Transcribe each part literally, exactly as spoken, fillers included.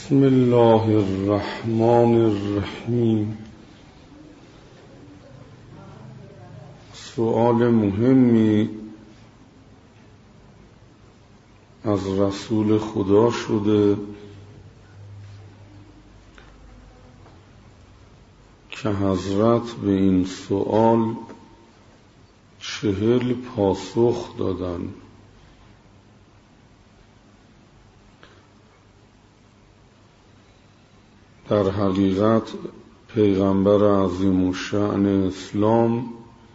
بسم الله الرحمن الرحیم. سؤال مهمی از رسول خدا شده که حضرت به این سؤال چهل پاسخ دادند. در حقیقت پیغمبر عظیم الشأن اسلام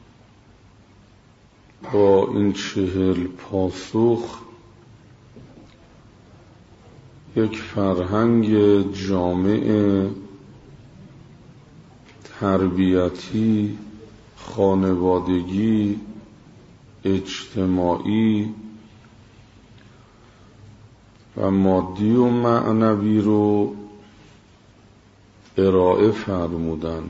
با این چهل پاسخ یک فرهنگ جامع تربیتی، خانوادگی، اجتماعی و مادی و معنوی رو ارائه فرمودن.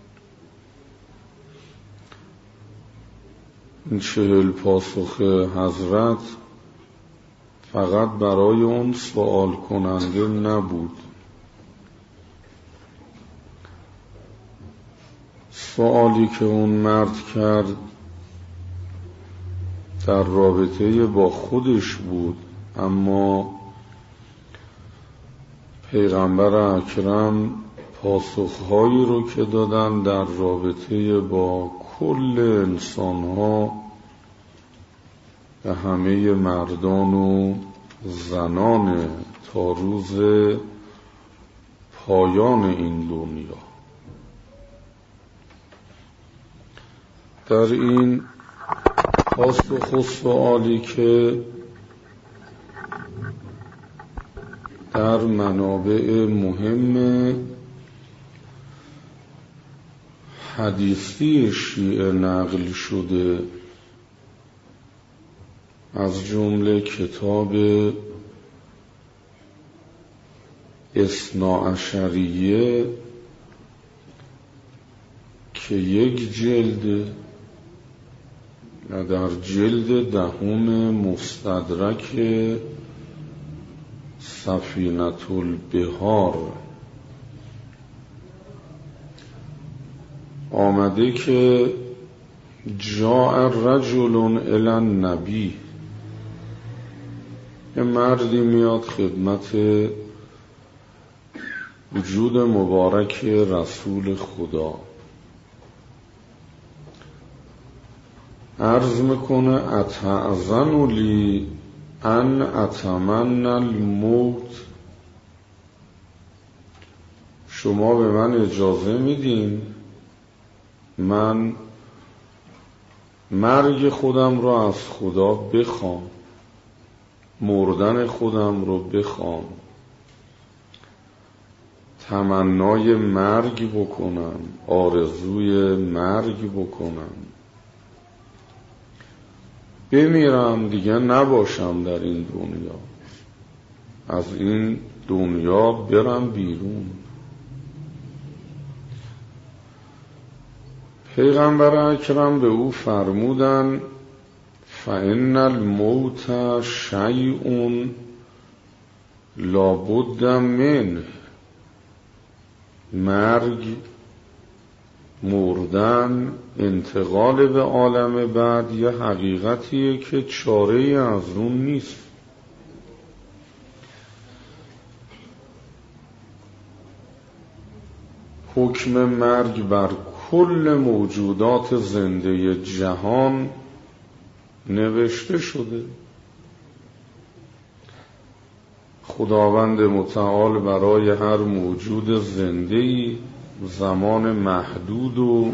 این چهل پاسخ حضرت فقط برای اون سوال کننده نبود. سوالی که اون مرد کرد در رابطه با خودش بود، اما پیغمبر اکرم پاسخهایی رو که دادن در رابطه با کل انسانها و همه مردان و زنان تا روز پایان این دنیا. در این پاسخ و سوالی که در منابع مهم حدیثی شیعه نقل شده، از جمله کتاب اثناعشریه که یک جلد و در جلد دهم مستدرک سفینة البحار آمده که جاء رجل الی النبی، یه مردی میاد خدمت وجود مبارک رسول خدا، عرض میکنه اتأذن لی ان اتمنى الموت، شما به من اجازه میدین من مرگ خودم رو از خدا بخوام، مردن خودم رو بخوام، تمنای مرگ بکنم، آرزوی مرگ بکنم، بمیرم دیگه نباشم در این دنیا، از این دنیا برم بیرون. پیغمبر اکرم به او فرمودن فإن الموت شیء لابد منه، مرگ، مردن، انتقال به عالم بعد یه حقیقتیه که چاره‌ای از اون نیست. حکم مرگ بر کل موجودات زنده جهان نوشته شده. خداوند متعال برای هر موجود زنده‌ای زمان محدود و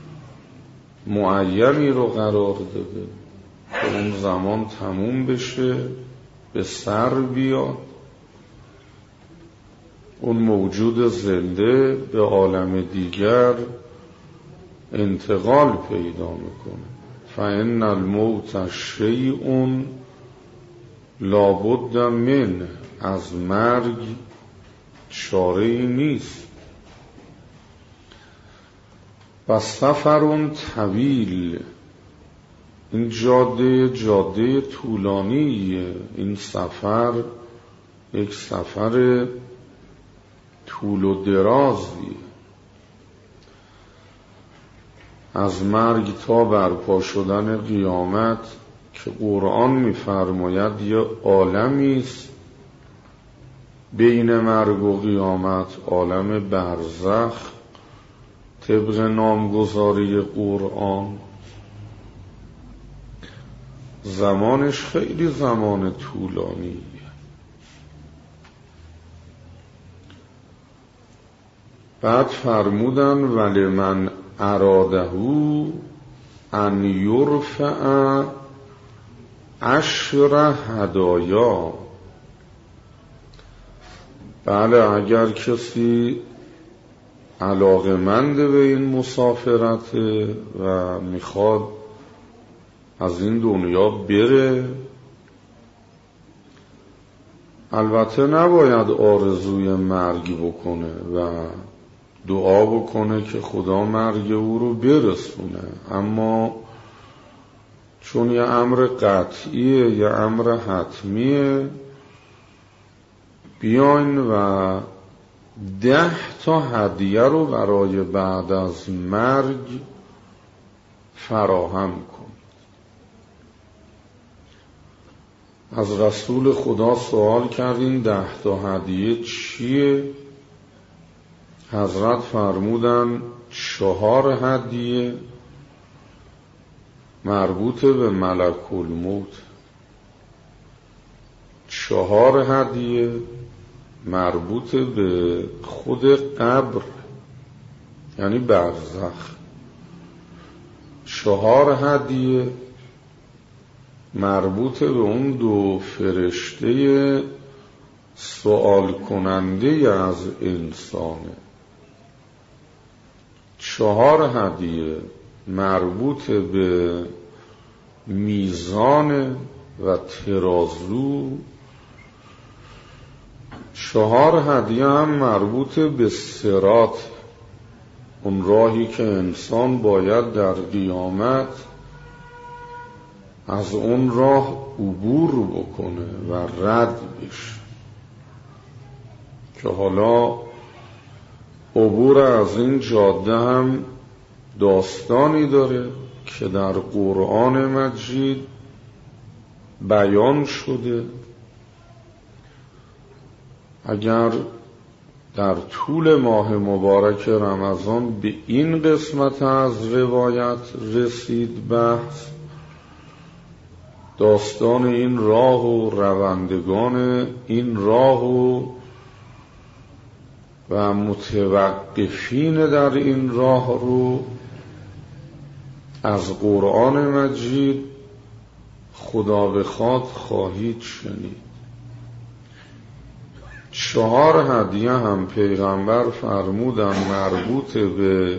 معینی رو قرار داده که اون زمان تموم بشه، به سر بیاد، اون موجود زنده به عالم دیگر انتقال پیدا میکنه. فإن الموت شیء لابد منه، از مرگ چاره‌ای نیست. و سفر طویل، این جاده جاده طولانیه، این سفر یک سفر طول و درازی از مرگ تا برپا شدن قیامت که قرآن می‌فرماید یه عالمی است بین مرگ و قیامت، عالم برزخ طبق نامگذاری قرآن. زمانش خیلی زمان طولانیه. بعد فرمودن ولمن اراده ان یرفع عشر هدایا. بله، اگر کسی علاقه‌مند به این مسافرته و میخواد از این دنیا بره، البته نباید آرزوی مرگ بکنه و دعا بکنه که خدا مرگ او رو برسونه، اما چون یه امر قطعیه، یه امر حتمیه، بیاین و ده تا هدیه رو برای بعد از مرگ فراهم کن. از رسول خدا سوال کردیم ده تا هدیه چیه؟ حضرت فرمودن چهار هدیه مربوط به ملک الموت، چهار هدیه مربوط به خود قبر یعنی برزخ، چهار هدیه مربوط به اون دو فرشته سوال کننده از انسانه، چهار هدیه مربوط به میزان و ترازو، چهار هدیه هم مربوط به صراط، اون راهی که انسان باید در قیامت از اون راه عبور بکنه و رد بشه، که حالا عبور از این جاده هم داستانی داره که در قرآن مجید بیان شده. اگر در طول ماه مبارک رمضان به این قسمت از روایت رسید بحث، داستان این راه و روندگان این راه و و متوقفین در این راه رو از قرآن مجید خدا بخواد خواهید شنید. چهار هدیه هم پیغمبر فرمودن مربوط به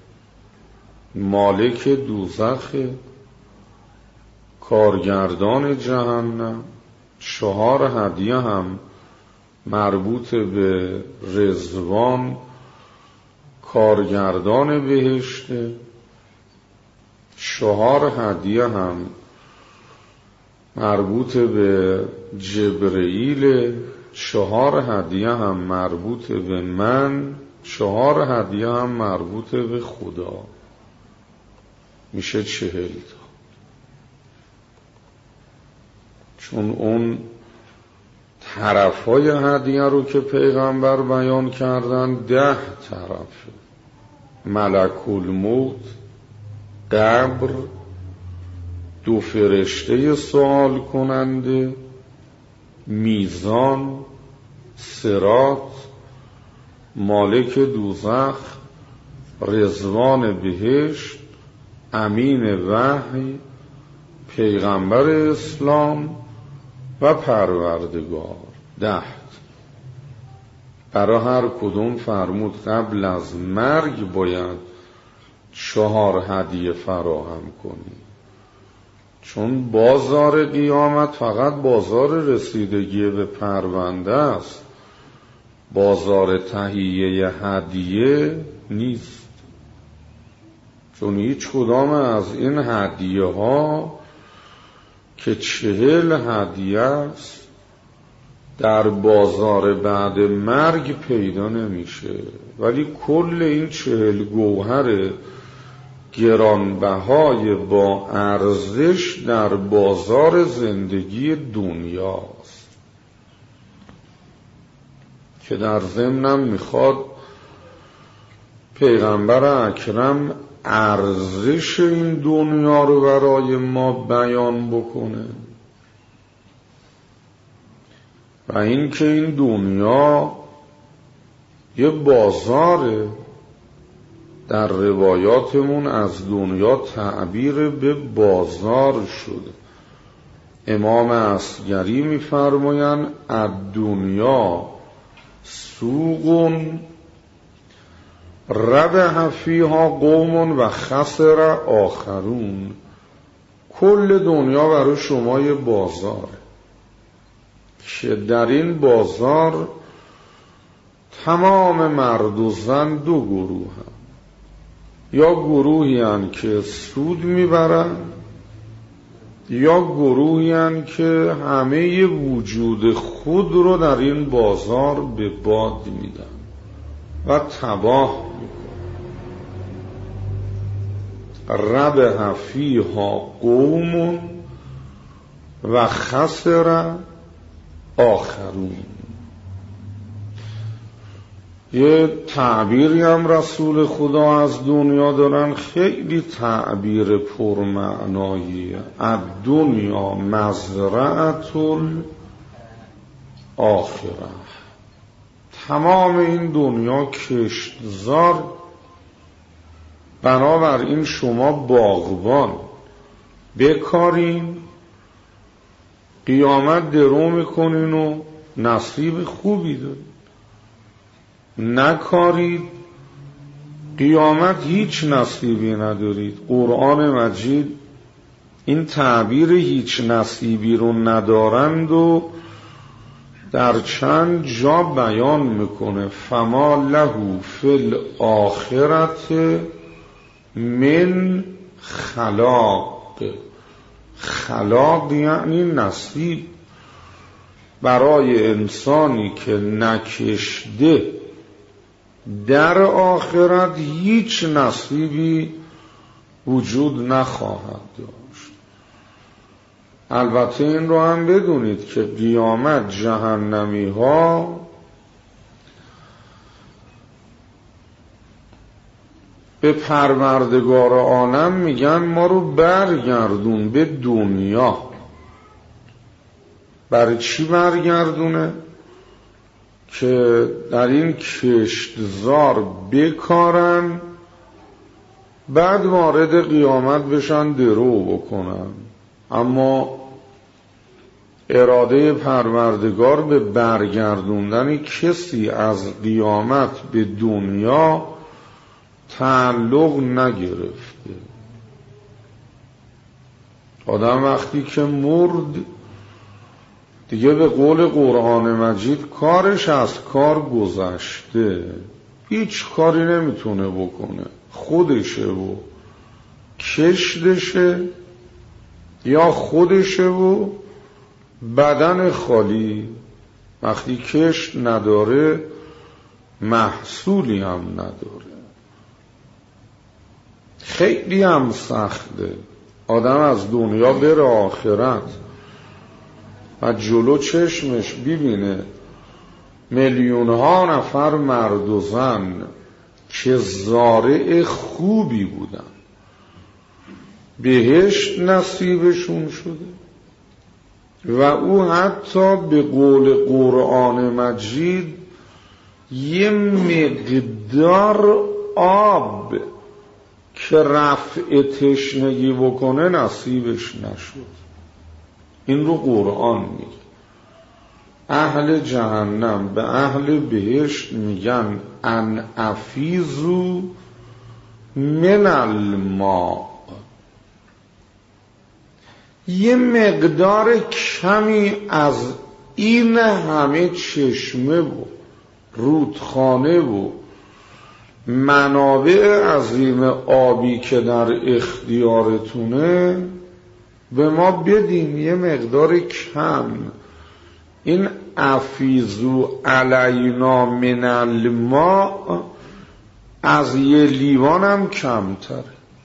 مالک دوزخ، کارگردان جهنم، چهار هدیه هم مربوط به رضوان، کارگردان بهشت، چهار هدیه هم مربوط به جبرئیل، چهار هدیه هم مربوط به من، چهار هدیه هم مربوط به خدا، میشه چهل تا. چون اون طرفای هدیه رو که پیغمبر بیان کردن ده طرفه: ملک الموت، قبر، دو فرشته سوال کننده، میزان، صراط، مالک دوزخ، رضوان بهشت، امین وحی، پیغمبر اسلام و پروردگار. ده. برای هر کدوم فرمود قبل از مرگ باید چهار هدیه فراهم کنی، چون بازار قیامت فقط بازار رسیدگی به پرونده است، بازار تهیه هدیه نیست. چون هیچ کدام از این هدیه ها که چهل هدیه است در بازار بعد مرگ پیدا نمیشه، ولی کل این چهل گوهر گرانبهای با ارزش در بازار زندگی دنیاست که در ضمنم میخواد پیغمبر اکرم ارزش این دنیا رو برای ما بیان بکنه و اینکه این دنیا یه بازاره. در روایاتمون از دنیا تعبیر به بازار شده. امام اصغری می‌فرمایند الدنیا سوق ربح فیها قوم و خسر آخرون. کل دنیا برای شما یه بازاره که در این بازار تمام مرد و زن دو گروه هم. یا گروهی هن که سود میبرن یا گروهی هن که همه وجود خود رو در این بازار به باد میدن و تباه میکنن. ربح فیها قوم و خسر آخرون. یه تعبیری هم رسول خدا از دنیا دارن، خیلی تعبیر پرمعناییه. الدنیا مزرعة الاخره. تمام این دنیا کشتزار، بنابراین شما باغبان بکارین، قیامت درو میکنین و نصیب خوبی دارید. نکارید، قیامت هیچ نصیبی ندارید. قرآن مجید این تعبیر هیچ نصیبی رو ندارند و در چند جا بیان میکنه. فما له فی الاخرة من خلاق. خلاق یعنی نصیب. برای انسانی که نکشده در آخرت هیچ نصیبی وجود نخواهد داشت. البته این رو هم بدونید که قیامت جهنمی ها به پروردگار عالم میگن ما رو برگردون به دنیا. برای چی برگردونه؟ که در این کشتزار بکارن، بعد وارد قیامت بشن درو بکنن. اما اراده پروردگار به برگردوندن کسی از قیامت به دنیا تعلق نگرفته. آدم وقتی که مرد دیگه به قول قرآن مجید کارش از کار گذشته، هیچ کاری نمیتونه بکنه. خودشه و کشتشه یا خودشه و بدن خالی. وقتی کشت نداره محصولی هم نداره. خیلی هم سخته آدم از دنیا بره آخرت و جلو چشمش ببینه میلیون ها نفر مرد و زن که زارع خوبی بودن بهشت نصیبشون شده و او حتی به قول قرآن مجید یه مقدار آب که رفع تشنگی بکنه نصیبش نشد. این رو قرآن میگه. اهل جهنم به اهل بهشت میگن ان افیزو من الماء. یه مقدار کمی از این همه چشمه و رودخانه و منابع عظیم آبی که در اختیارتونه به ما بدین. یه مقدار کم. این افیزو علینا من الماء از یه لیوانم کمتره.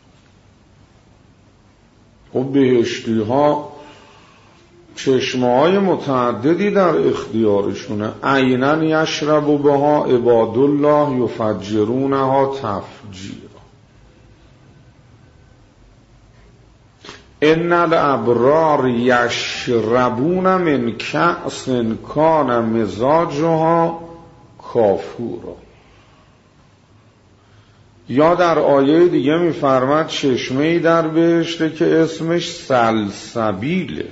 خب بهشتی ها چشمه های متعددی در اختیارشونه. عینن یشرب بها عباد الله یفجرونها تفجیرا. ان الابرار یشربون من کأس کان مزاجها کافورا. یا در آیه دیگه می‌فرماد چشمه‌ای در بهشته که اسمش سلسبیله،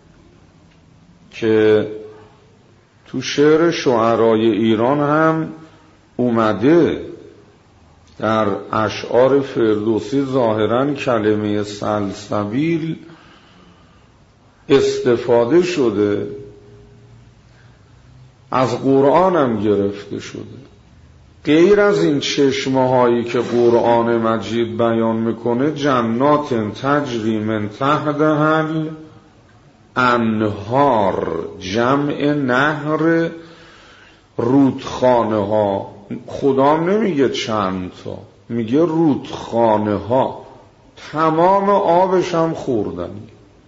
که تو شعر شعرای ایران هم اومده. در اشعار فردوسی ظاهراً کلمه سلسبیل استفاده شده، از قرآن هم گرفته شده. غیر از این چشمه هایی که قرآن مجید بیان میکنه، جنات تجری من تحتها انهار، جمع نهر، رودخانه ها. خدا نمیگه چند تا، میگه رودخانه ها، تمام آبش هم خوردنی،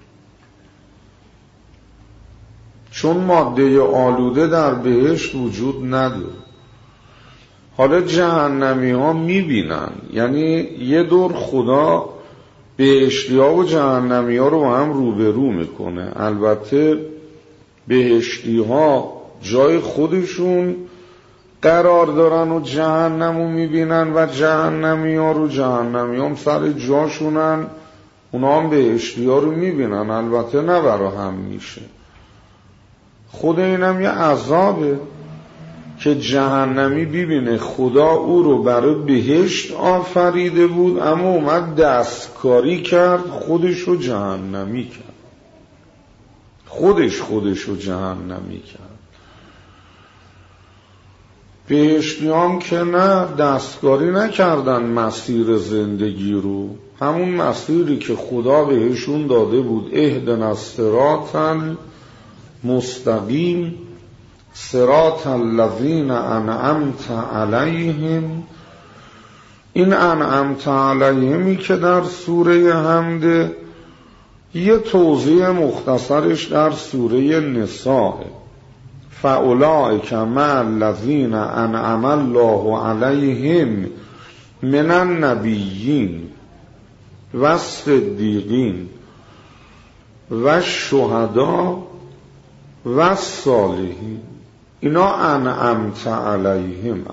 چون ماده آلوده در بهشت وجود نداره. حالا جهنمی ها میبینن، یعنی یه دور خدا بهشتی ها و جهنمی ها رو با هم روبرو میکنه. البته بهشتی ها جای خودشون قرار دارن و جهنم رو میبینن و جهنمی ها رو جهنمی هم سر جاشونن، اونا هم بهشتی ها رو میبینن، البته نه برا هم میشه. خود اینم یه عذابه که جهنمی ببینه خدا او رو برای بهشت آفریده بود، اما اومد دستکاری کرد، خودش رو جهنمی کرد، خودش خودش رو جهنمی کرد. بهشتیان که نه، دستکاری نکردن مسیر زندگی رو، همون مسیری که خدا بهشون داده بود. اهدنا الصراط المستقیم صراط الذین انعمت علیهم. این انعمت علیهمی که در سوره حمد، یه توضیح مختصرش در سوره نساء. فاولئک مع الذین انعم الله علیهم من النبیین و الصدیقین و الشهداء و الصالحین. اینا انعمت علیهم،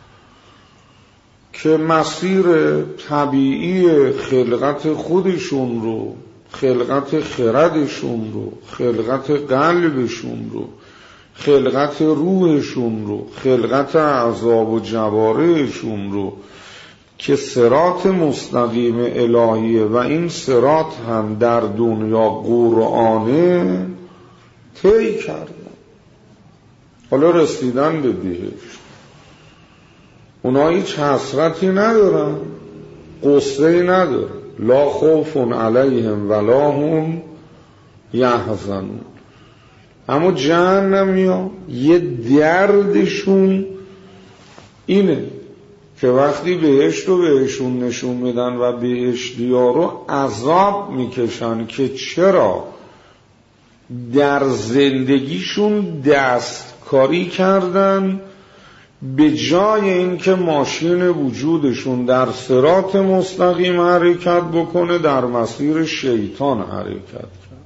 که مسیر طبیعی خلقت خودشون رو، خلقت خردشون رو، خلقت قلبشون رو، خلقت روحشون رو، خلقت اعضا و جوارحشون رو، که صراط مستقیم الهیه و این صراط هم در دنیا قرآنه طی کردن. حالا رسیدن به بهشت، اونا هیچ حسرتی ندارن، غصه‌ای ندارن. لا خوف علیهم ولا هم یحزنون. اما جهنمیا یه دردشون اینه که وقتی بهشت رو بهشون نشون میدن و بهشتی ها رو عذاب میکشن که چرا در زندگیشون دستکاری کردن، به جای این که ماشین وجودشون در صراط مستقیم حرکت بکنه، در مسیر شیطان حرکت کرد.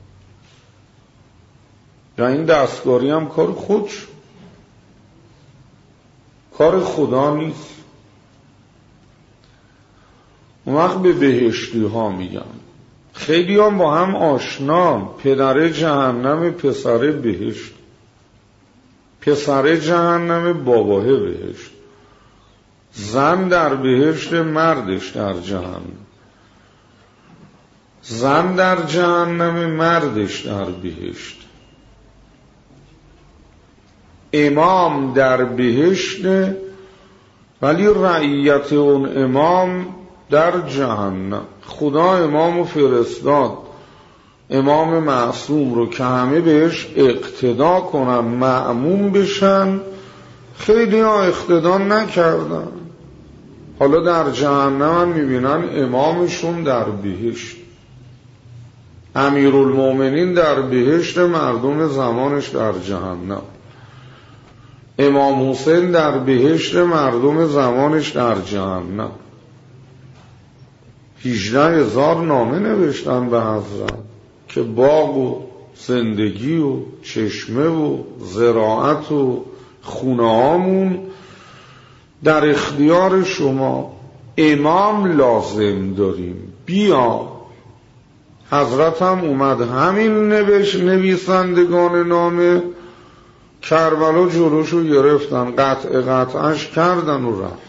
یا این دستکاری هم کار خودش، کار خدا نیست. اون وقت به بهشتی ها میگن، خیلی هم با هم آشنا، پدر جهنم پسر بهشت، پسر جهنم باباه بهشت، زن در بهشت مردش در جهنم، زن در جهنم مردش در بهشت، امام در بهشت ولی رعیت اون امام در جهنم. خدا امامو فرستاد امام معصوم رو که همه بهش اقتدا کنن، مأمون بشن، خیلی ها اقتدا نکردن. حالا در جهنم هم میبینن امامشون در بهشت، امیرالمومنین در بهشت، مردم زمانش در جهنم. امام حسین در بهشت، مردم زمانش در جهنم. هجده هزار نامه نوشتن به حضرت که باغ و زندگی و چشمه و زراعت و خونه هامون در اختیار شما، امام لازم داریم، بیا. حضرت هم اومد همین نوشت، نویسندگان نامه کربلا جلوشو گرفتن، قطع قطعش کردن و رفت.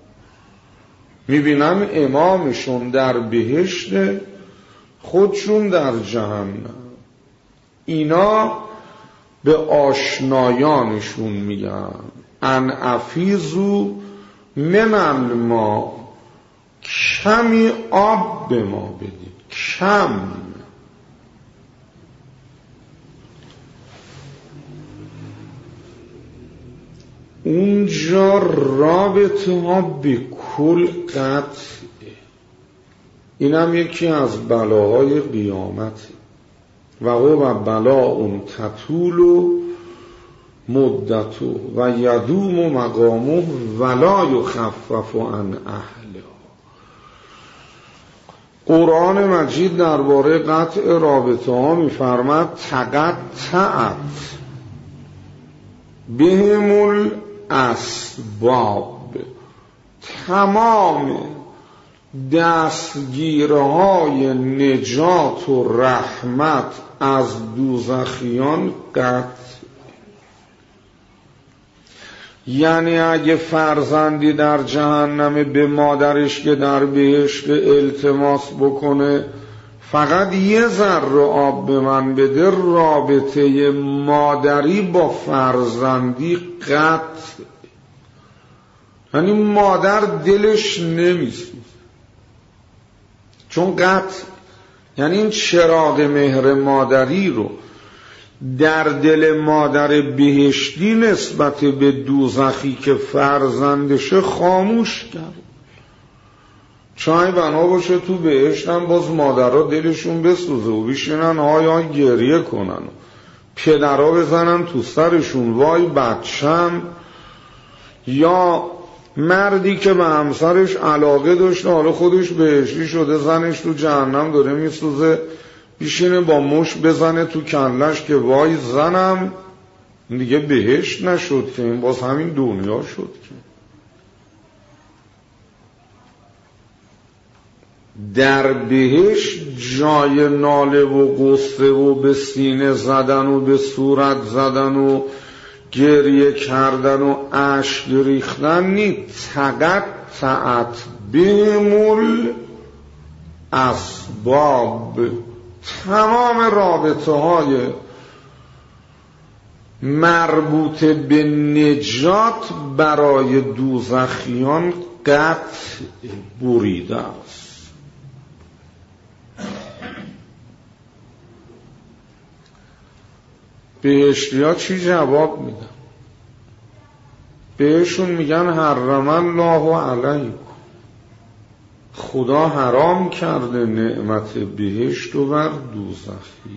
میبینن امامشون در بهشت، خودشون در جهنم. اینا به آشنایانشون میگن ان افیزو من الماء، کمی آب به ما بدید، کم. اونجا رابطه ها به کل قطعه. این هم یکی از بلاهای قیامت. و هو بلا اون تطول و مدتو و یدوم مقامه ولا یخفف عن اهله. قرآن مجید درباره قطع رابطه ها میفرماد تقطعت بهم الاسباب، تمام دستگیرهای نجات و رحمت از دوزخیان قطع. یعنی اگه فرزندی در جهنم به مادرش که در بهشت التماس بکنه فقط یه ذره آب به من بده، رابطه مادری با فرزندی قطع. یعنی مادر دلش نمیسوزه چون قطع. یعنی این چراغ مهر مادری رو در دل مادر بهشتی نسبت به دوزخی که فرزندشه خاموش کرد. چای بنا باشه تو بهشتن باز مادرها دلشون بسوزه و بیشینن های های گریه کنن و پدرها بزنن تو سرشون وای بچم. یا مردی که به همسرش علاقه داشته حالا خودش بهشتی شده، زنش تو جهنم داره میسوزه، بیشینه با مش بزنه تو کلش که وای زنم دیگه بهشت نشد که، این باز همین دنیا شد که. در بهشت جای ناله و قصه و به سینه زدن و به صورت زدن و گریه کردن و اشک ریختن نی. تقطعت بهم الاسباب، تمام رابطه های مربوط به نجات برای دوزخیان قطع بریده است. بهشتی ها چی جواب میدن؟ بهشون میگن حرم الله علیکم، خدا حرام کرده نعمت بهشت و بر دوزخی.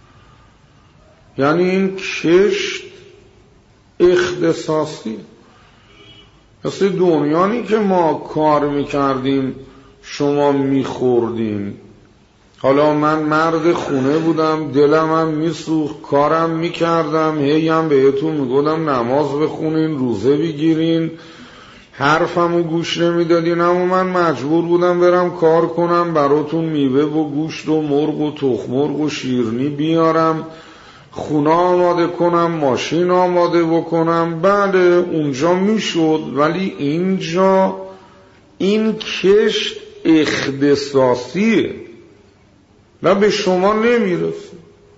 یعنی این کشت اختصاصی، مثل دنیانی که ما کار میکردیم شما میخوردین. حالا من مرد خونه بودم، دلم هم میسوخت، کارم میکردم، هی هم بهتون میگودم نماز بخونین، روزه بگیرین، حرفمو گوش نمیدادین، اما من مجبور بودم برم کار کنم، براتون میوه و گوشت و مرغ و تخم مرغ و شیرینی بیارم، خونه آماده کنم، ماشین آماده بکنم. بله اونجا میشد، ولی اینجا این کشت اختصاصیه و به شما نمیرسه.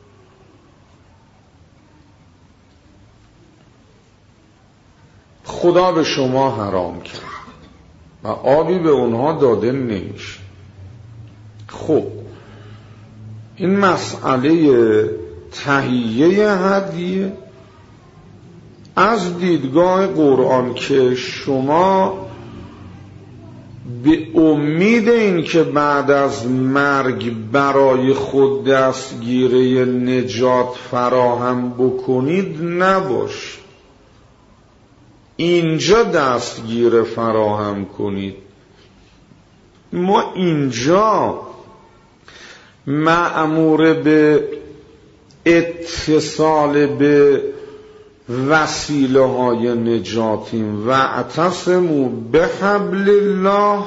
خدا به شما حرام کرد و آبی به اونها داده نمیشه. خب این مسئله تهیه هدیه از دیدگاه قرآن که شما به امید این که بعد از مرگ برای خود دستگیره نجات فراهم بکنید نباش، اینجا دستگیره فراهم کنید. ما اینجا مأمور به اتصال به وسیله های نجاتیم. و اعتصموا بحبل الله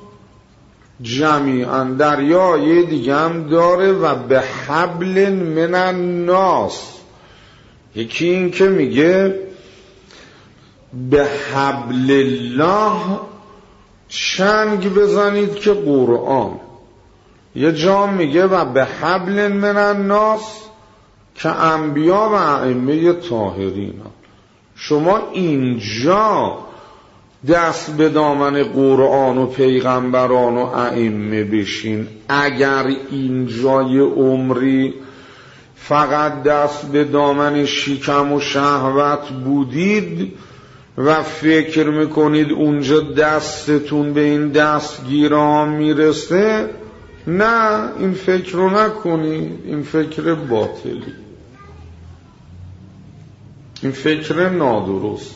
جمیعا. در یه آیه دیگه هم داره و به حبل من الناس. یکی این که میگه به حبل الله چنگ بزنید که قرآن. یه جا میگه و به حبل من الناس که انبیا و ائمه طاهرین. شما اینجا دست به دامن قرآن و پیغمبران و ائمه بشین. اگر اینجای عمری فقط دست به دامن شکم و شهوت بودید و فکر میکنید اونجا دستتون به این دستگیره ها میرسه، نه، این فکر رو نکنید. این فکر باطلی، این فکر نادرستی،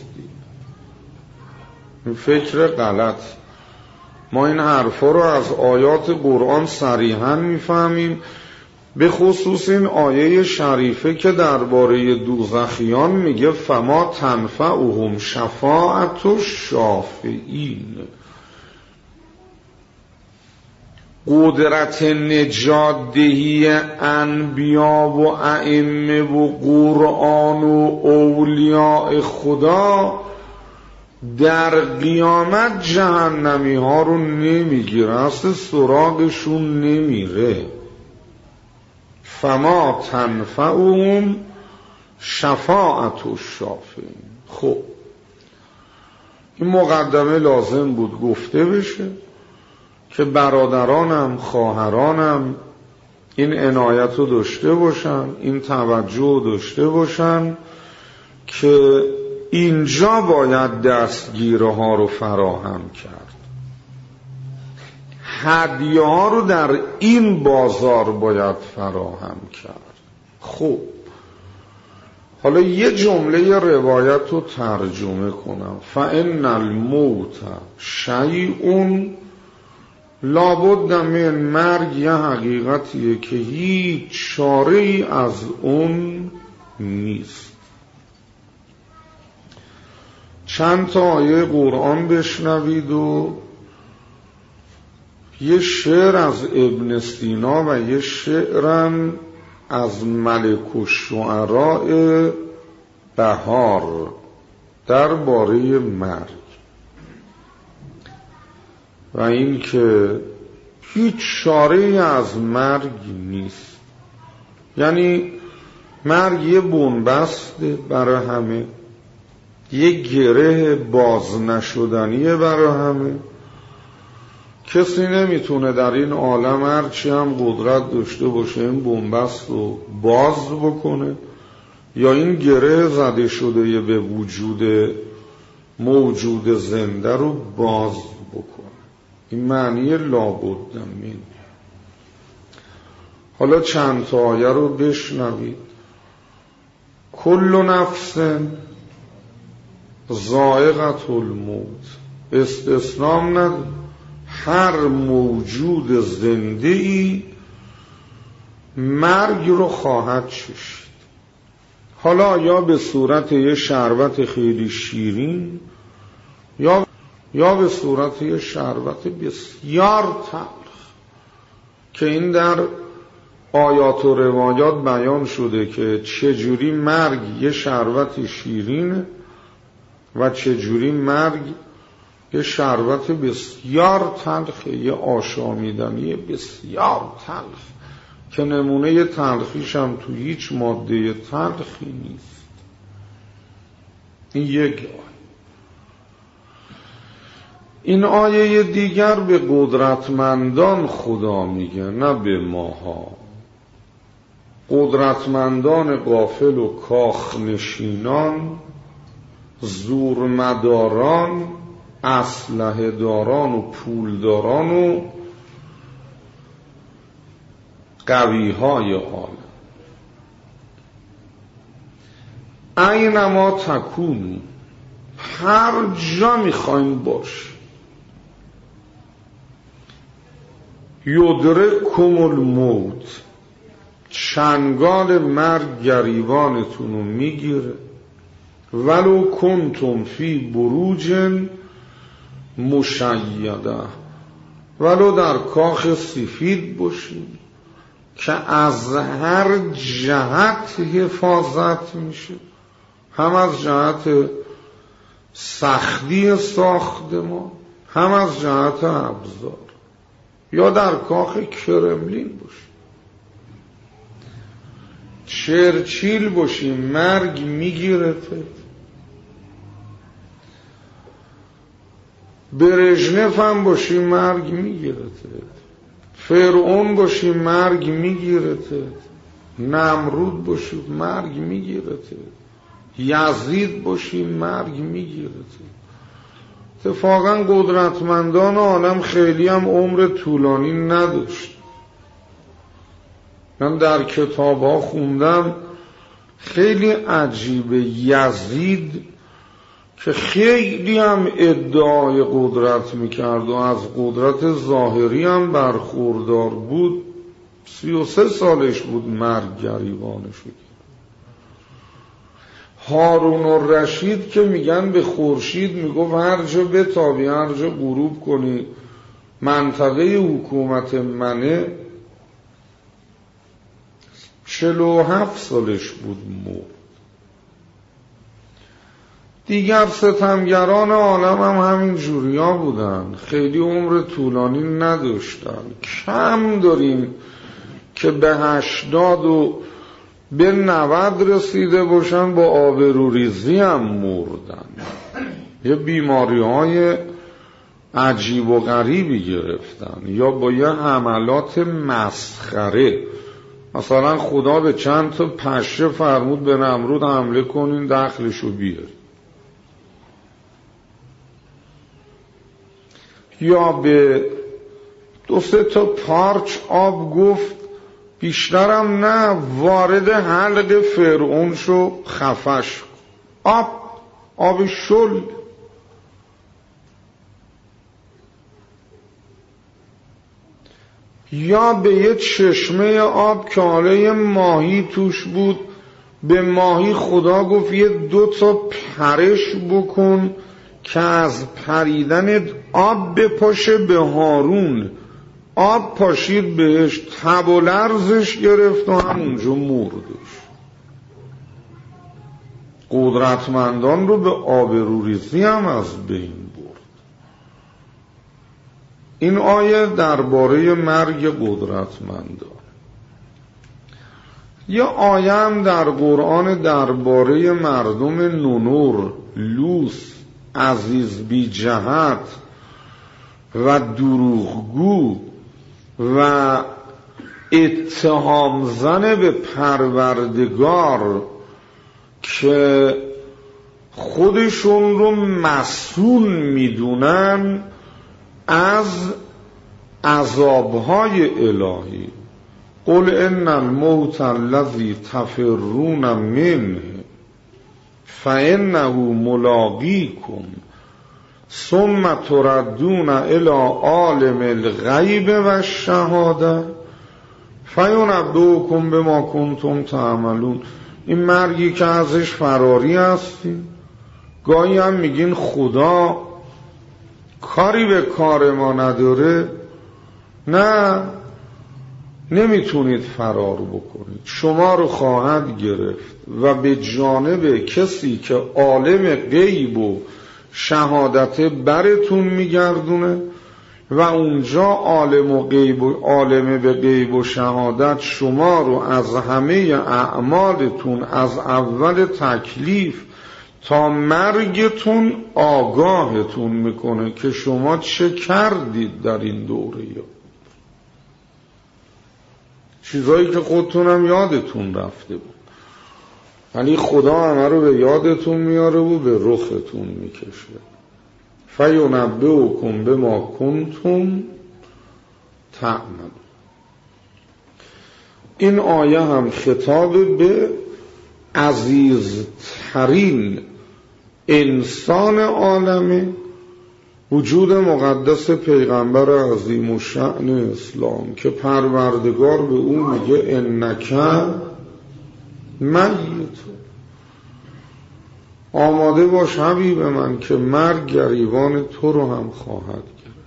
این فکر غلط. ما این حرفا رو از آیات قرآن صریحا میفهمیم، به خصوص این آیه شریفه که درباره دوزخیان میگه فما تنفعهم شفاعت الشافعین. قدرت نجات دهی انبیا و ائمه و قرآن و اولیاء خدا در قیامت جهنمی ها رو نمیگیره، اصلا سراغشون نمیره. فما تنفعهم شفاعت الشافعین. خب این مقدمه لازم بود گفته بشه که برادرانم خواهرانم این عنایت رو داشته باشن، این توجه رو داشته باشن که اینجا باید دستگیره ها رو فراهم کرد، هدیه ها رو در این بازار باید فراهم کرد. خب حالا یه جمله روایت رو ترجمه کنم. فإن الموت شیء لابد من. مرگ یه حقیقتیه که هیچ چاره ای از اون نیست. چند تا آیه قرآن بشنوید و یه شعر از ابن سینا و یه شعرم از ملک الشعراء بهار درباره مرگ و این که هیچ چاره‌ای از مرگ نیست. یعنی مرگ یه بنبسته برای همه، یه گره باز نشدنیه برای همه. کسی نمیتونه در این عالم هرچی هم قدرت داشته باشه این بنبست رو باز بکنه یا این گره زده شده به وجود موجود زنده رو باز بکنه. این معنی لابد من. حالا چند تا آیه رو بشنوید. کل نفس ذائقة الموت. استثنام نداره، هر موجود زنده ای مرگ رو خواهد چشید. حالا یا به صورت یه شربت خیلی شیرین یا یا به صورت یه شربت بسیار تلخ که این در آیات و روایات بیان شده که چجوری مرگ یه شربت شیرین و چجوری مرگ یه شربت بسیار تلخ، یه آشامیدنی بسیار تلخ که نمونه تلخیش هم تو هیچ ماده تلخی نیست. این یک آیه. این آیه دیگر به قدرتمندان خدا میگه، نه به ماها. قدرتمندان غافل و کاخنشینان، زورمداران، اسلحه داران و پولداران و قویهای عالم. اینما تکونو، هر جا میخواین باش، یدرککم الموت، چنگال مرگ گریبانتون رو میگیره، ولو کنتم فی بروج مشیده، ولو در کاخ سفید باشید که از هر جهت حفاظت میشه، هم از جهت سختی ساختمان، هم از جهت ابزار، یا در کاخ کرملین باشی، چرچیل باشی مرگ میگیرته، برژنف هم باشی مرگ میگیرته، فرعون باشی مرگ میگیرته، نمرود باشی مرگ میگیرته، یزید باشی مرگ میگیرته. اتفاقا قدرتمندان عالم خیلی هم عمر طولانی نداشت. من در کتاب ها خوندم خیلی عجیبه، یزید که خیلی هم ادعای قدرت میکرد و از قدرت ظاهری هم برخوردار بود، سی و سه سالش بود مرگ گریبانش شد. هارون الرشید که میگن به خورشید میگفت هر جا بتابی، هر جا غروب کنی منطقه حکومت منه، چهل و هفت سالش بود مرد. دیگر ستمگران عالم هم همین جوریا بودن، خیلی عمر طولانی نداشتن. کم داریم که به هشتاد و به نود رسیده باشن با آبروریزی هم مردن، یه بیماری های عجیب و غریبی گرفتن، یا با یه حملات مسخره. مثلا خدا به چند تا پشه فرمود به نمرود حمله کنین دخلشو بیار، یا به دو سه تا پارچ آب گفت بیشترم نه، وارد حلق فرعون شو خفش، آب آب شل. یا به یه چشمه آب که حاله ماهی توش بود، به ماهی خدا گفت یه دو تا پرش بکن که از پریدن آب بپاشه به هارون. آب پاشید بهش، تب و لرزش گرفت و همونجا مردش. قدرتمندان رو به آبروریزی هم از بین برد. این آیه درباره مرگ قدرتمندان. یه آیه هم در قرآن درباره مردم نونور، لوس، عزیز بی جهت و دروغگو و اتهام زن به پروردگار که خودشون رو مسئول میدونن از عذابهای الهی. قل ان الموت الذی تفرون منه فانه ملاقیکم ثم تردون الى عالم الغیب و الشهاده فینبئکم بما کنتم تعملون. این مرگی که ازش فراری هستی، گاهی هم میگین خدا کاری به کار ما نداره. نه، نمیتونید فرار بکنید، شما رو خواهد گرفت و به جانب کسی که عالم غیب و شهادت برتون میگردونه و اونجا عالم و غیب و عالم به غیب و شهادت شما رو از همه اعمالتون از اول تکلیف تا مرگتون آگاهتون میکنه که شما چه کردید در این دوره. چیزایی که خودتونم یادتون رفته بود، ولی خدا همه رو به یادتون میاره و به رختون میکشه. فینبئکم بما کنتم تعملون. این آیه هم خطاب به عزیزترین انسان عالمه، وجود مقدس پیغمبر عظیم الشأن اسلام، که پروردگار به او میگه انک میت، آماده باش حبیب من که مرگ گریبان تو رو هم خواهد گرفت.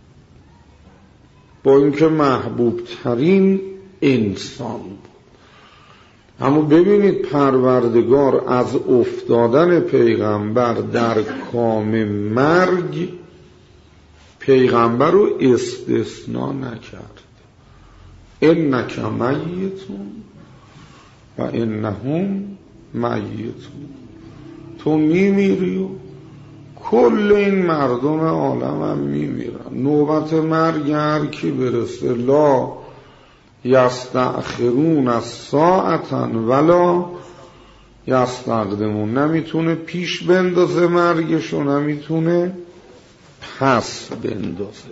با اینکه محبوب ترین انسان بود. اما ببینید پروردگار از افتادن پیغمبر در کام مرگ پیغمبر رو استثناء نکرد. انک میتون و انهم میتون، تو میمیری و کل این مردم عالم هم میمیرن. نوبت مرگ هر کی برسه لا یستأخرون الساعة ولا یستقدمون، نمیتونه پیش بندازه مرگش و نمیتونه پس بندازه.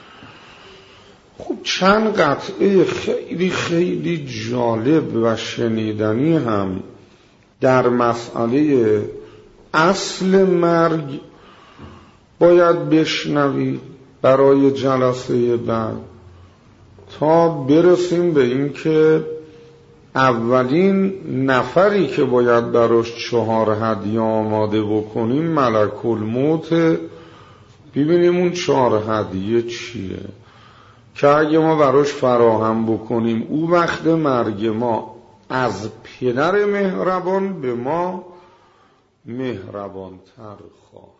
خب چند قطعه خیلی خیلی جالب و شنیدنی هم در مسئله اصل مرگ باید بشنوید برای جلسه بعد، تا برسیم به این که اولین نفری که باید براش چهار هدیه آماده بکنیم ملک الموت. ببینیم اون چهار هدیه چیه که اگه ما براش فراهم بکنیم او وقت مرگ ما از پدر مهربان به ما مهربانتر خواهد.